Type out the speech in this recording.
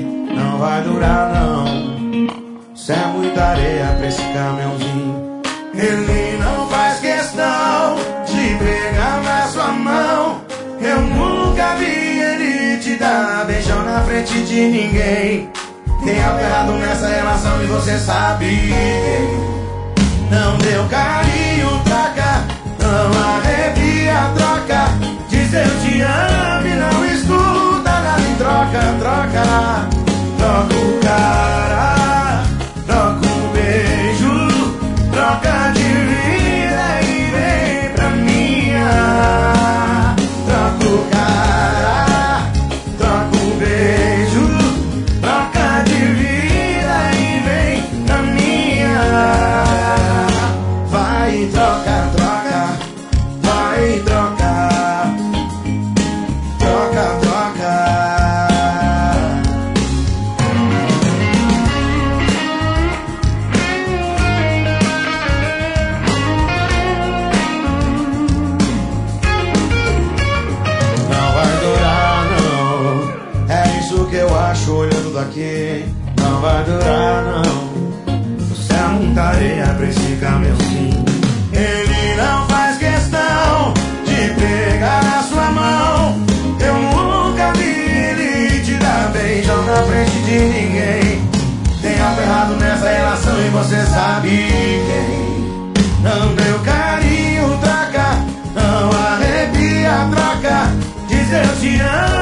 aqui não vai durar não. Isso é muita areia pra esse caminhãozinho. Ele não faz questão de pegar na sua mão. Eu nunca vi ele te dar beijão na frente de ninguém. Tem algo errado nessa relação e você sabe quem. Não deu carinho, troca. Não arrepia, troca. Diz eu te amo e não escuta nada em troca, troca. Troca o cara, troca o beijo, troca de vida e vem pra minha. Troca o cara, troca o beijo, troca de vida e vem pra minha. Vai troca, troca, vai troca, troca, troca. Não vai durar não, é isso que eu acho olhando daqui. Não vai durar não. Você é muita areia pra esse caminhãozinho. Ele não faz questão de pegar na sua mão. Eu nunca vi ele te dar beijão na frente de ninguém. Tem algo errado nessa relação e você sabe quem. Não deu carinho, troca. Não arrepia, troca. Diz eu te amo